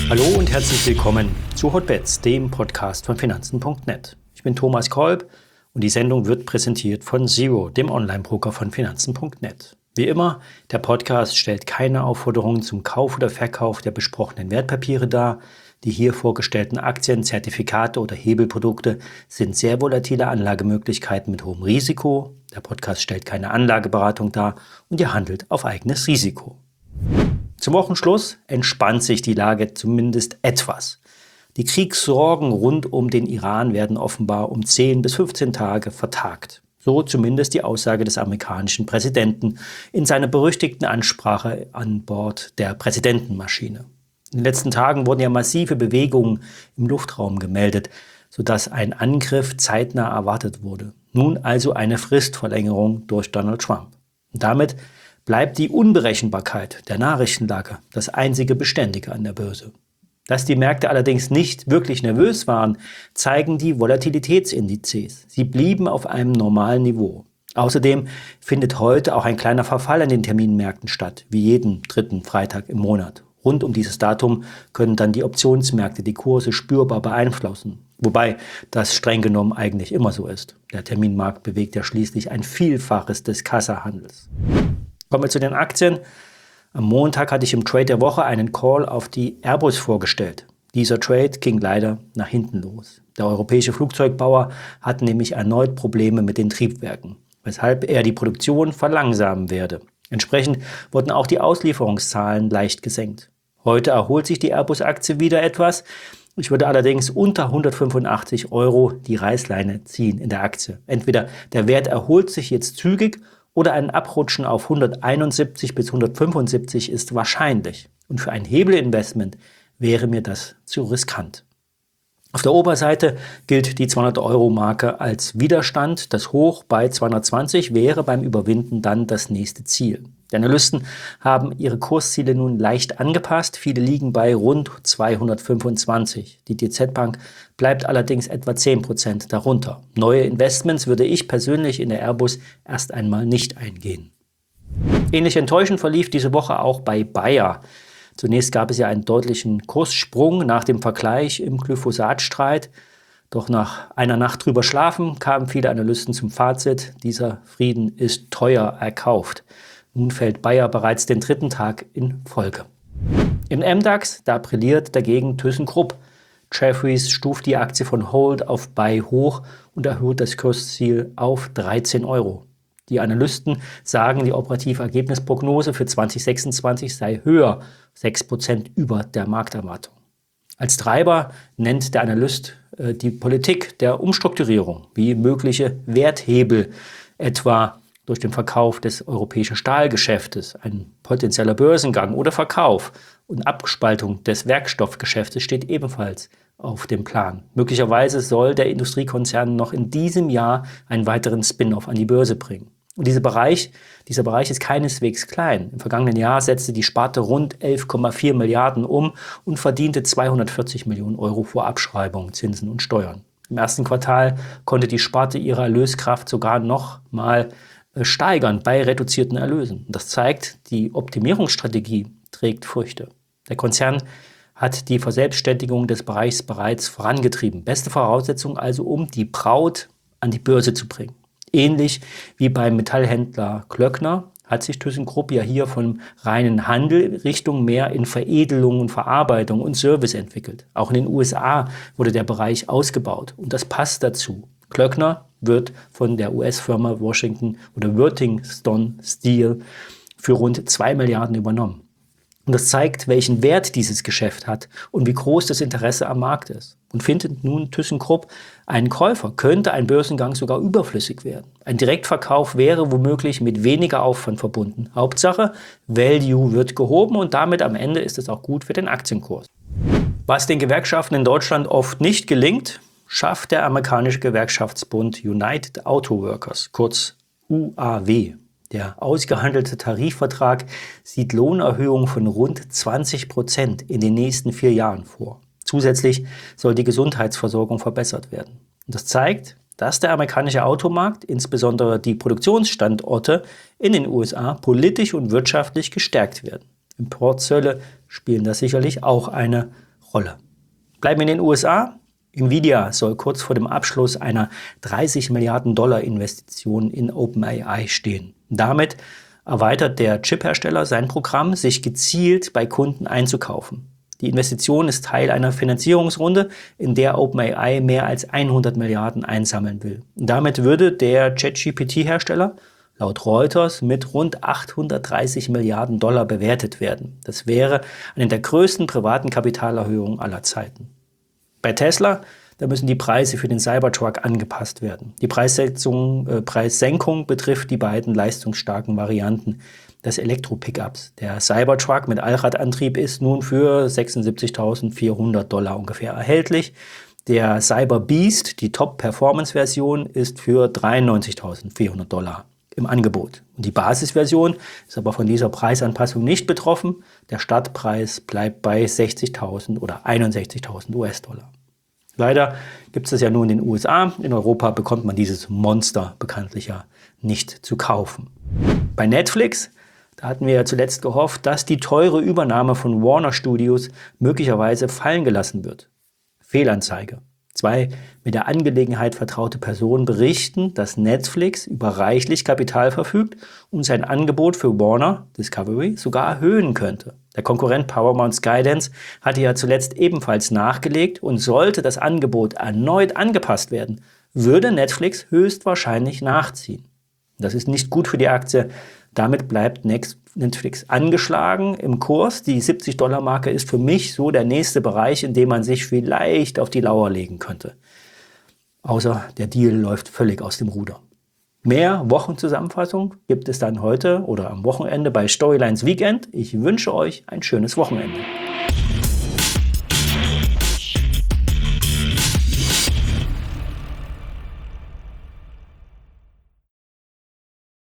Hallo und herzlich willkommen zu Hotbets, dem Podcast von Finanzen.net. Ich bin Thomas Kolb und die Sendung wird präsentiert von Zero, dem Online-Broker von Finanzen.net. Wie immer, der Podcast stellt keine Aufforderungen zum Kauf oder Verkauf der besprochenen Wertpapiere dar. Die hier vorgestellten Aktien, Zertifikate oder Hebelprodukte sind sehr volatile Anlagemöglichkeiten mit hohem Risiko. Der Podcast stellt keine Anlageberatung dar und ihr handelt auf eigenes Risiko. Zum Wochenschluss entspannt sich die Lage zumindest etwas. Die Kriegssorgen rund um den Iran werden offenbar um 10 bis 15 Tage vertagt. So zumindest die Aussage des amerikanischen Präsidenten in seiner berüchtigten Ansprache an Bord der Präsidentenmaschine. In den letzten Tagen wurden ja massive Bewegungen im Luftraum gemeldet, sodass ein Angriff zeitnah erwartet wurde. Nun also eine Fristverlängerung durch Donald Trump. Und damit bleibt die Unberechenbarkeit der Nachrichtenlage das einzige Beständige an der Börse. Dass die Märkte allerdings nicht wirklich nervös waren, zeigen die Volatilitätsindizes. Sie blieben auf einem normalen Niveau. Außerdem findet heute auch ein kleiner Verfall an den Terminmärkten statt, wie jeden dritten Freitag im Monat. Rund um dieses Datum können dann die Optionsmärkte die Kurse spürbar beeinflussen. Wobei das streng genommen eigentlich immer so ist. Der Terminmarkt bewegt ja schließlich ein Vielfaches des Kassahandels. Kommen wir zu den Aktien. Am Montag hatte ich im Trade der Woche einen Call auf die Airbus vorgestellt. Dieser Trade ging leider nach hinten los. Der europäische Flugzeugbauer hat nämlich erneut Probleme mit den Triebwerken, weshalb er die Produktion verlangsamen werde. Entsprechend wurden auch die Auslieferungszahlen leicht gesenkt. Heute erholt sich die Airbus-Aktie wieder etwas. Ich würde allerdings unter 185 € die Reißleine ziehen in der Aktie. Entweder der Wert erholt sich jetzt zügig oder ein Abrutschen auf 171 bis 175 ist wahrscheinlich. Und für ein Hebelinvestment wäre mir das zu riskant. Auf der Oberseite gilt die 200-Euro-Marke als Widerstand. Das Hoch bei 220 wäre beim Überwinden dann das nächste Ziel. Die Analysten haben ihre Kursziele nun leicht angepasst. Viele liegen bei rund 225. Die DZ Bank bleibt allerdings etwa 10% darunter. Neue Investments würde ich persönlich in der Airbus erst einmal nicht eingehen. Ähnlich enttäuschend verlief diese Woche auch bei Bayer. Zunächst gab es ja einen deutlichen Kurssprung nach dem Vergleich im Glyphosat-Streit. Doch nach einer Nacht drüber schlafen kamen viele Analysten zum Fazit, dieser Frieden ist teuer erkauft. Nun fällt Bayer bereits den dritten Tag in Folge. Im MDAX, da brilliert dagegen ThyssenKrupp. Jefferies stuft die Aktie von Hold auf Buy hoch und erhöht das Kursziel auf 13 €. Die Analysten sagen, die operative Ergebnisprognose für 2026 sei höher, 6% über der Markterwartung. Als Treiber nennt der Analyst die Politik der Umstrukturierung, wie mögliche Werthebel, etwa durch den Verkauf des europäischen Stahlgeschäftes, ein potenzieller Börsengang oder Verkauf und Abspaltung des Werkstoffgeschäftes steht ebenfalls auf dem Plan. Möglicherweise soll der Industriekonzern noch in diesem Jahr einen weiteren Spin-off an die Börse bringen. Und dieser Bereich ist keineswegs klein. Im vergangenen Jahr setzte die Sparte rund 11,4 Milliarden um und verdiente 240 Millionen € vor Abschreibungen, Zinsen und Steuern. Im ersten Quartal konnte die Sparte ihre Erlöskraft sogar noch mal steigern bei reduzierten Erlösen. Das zeigt, die Optimierungsstrategie trägt Früchte. Der Konzern hat die Verselbstständigung des Bereichs bereits vorangetrieben. Beste Voraussetzung also, um die Braut an die Börse zu bringen. Ähnlich wie beim Metallhändler Klöckner hat sich ThyssenKrupp ja hier vom reinen Handel Richtung mehr in Veredelung und Verarbeitung und Service entwickelt. Auch in den USA wurde der Bereich ausgebaut und das passt dazu. Klöckner wird von der US-Firma Worthington Steel für rund 2 Milliarden übernommen. Und das zeigt, welchen Wert dieses Geschäft hat und wie groß das Interesse am Markt ist. Und findet nun ThyssenKrupp einen Käufer, könnte ein Börsengang sogar überflüssig werden. Ein Direktverkauf wäre womöglich mit weniger Aufwand verbunden. Hauptsache, Value wird gehoben und damit am Ende ist es auch gut für den Aktienkurs. Was den Gewerkschaften in Deutschland oft nicht gelingt, schafft der amerikanische Gewerkschaftsbund United Auto Workers, kurz UAW. Der ausgehandelte Tarifvertrag sieht Lohnerhöhungen von rund 20% in den nächsten 4 Jahren vor. Zusätzlich soll die Gesundheitsversorgung verbessert werden. Und das zeigt, dass der amerikanische Automarkt, insbesondere die Produktionsstandorte in den USA, politisch und wirtschaftlich gestärkt werden. Importzölle spielen da sicherlich auch eine Rolle. Bleiben wir in den USA. Nvidia soll kurz vor dem Abschluss einer 30 Milliarden Dollar Investition in OpenAI stehen. Damit erweitert der Chiphersteller sein Programm, sich gezielt bei Kunden einzukaufen. Die Investition ist Teil einer Finanzierungsrunde, in der OpenAI mehr als 100 Milliarden einsammeln will. Damit würde der ChatGPT-Hersteller laut Reuters mit rund 830 Milliarden Dollar bewertet werden. Das wäre eine der größten privaten Kapitalerhöhungen aller Zeiten. Bei Tesla, da müssen die Preise für den Cybertruck angepasst werden. Die Preissenkung betrifft die beiden leistungsstarken Varianten des Elektro-Pickups. Der Cybertruck mit Allradantrieb ist nun für 76.400 Dollar ungefähr erhältlich. Der Cyber Beast, die Top-Performance-Version, ist für 93.400 Dollar im Angebot. Und die Basisversion ist aber von dieser Preisanpassung nicht betroffen. Der Startpreis bleibt bei 60.000 oder 61.000 US-Dollar. Leider gibt es das ja nur in den USA. In Europa bekommt man dieses Monster bekanntlich ja nicht zu kaufen. Bei Netflix, da hatten wir ja zuletzt gehofft, dass die teure Übernahme von Warner Studios möglicherweise fallen gelassen wird. Fehlanzeige. 2 mit der Angelegenheit vertraute Personen berichten, dass Netflix über reichlich Kapital verfügt und sein Angebot für Warner Discovery sogar erhöhen könnte. Der Konkurrent Paramount Skydance hatte ja zuletzt ebenfalls nachgelegt und sollte das Angebot erneut angepasst werden, würde Netflix höchstwahrscheinlich nachziehen. Das ist nicht gut für die Aktie. Damit bleibt Netflix angeschlagen im Kurs. Die 70-Dollar-Marke ist für mich so der nächste Bereich, in dem man sich vielleicht auf die Lauer legen könnte. Außer der Deal läuft völlig aus dem Ruder. Mehr Wochenzusammenfassung gibt es dann heute oder am Wochenende bei Storylines Weekend. Ich wünsche euch ein schönes Wochenende.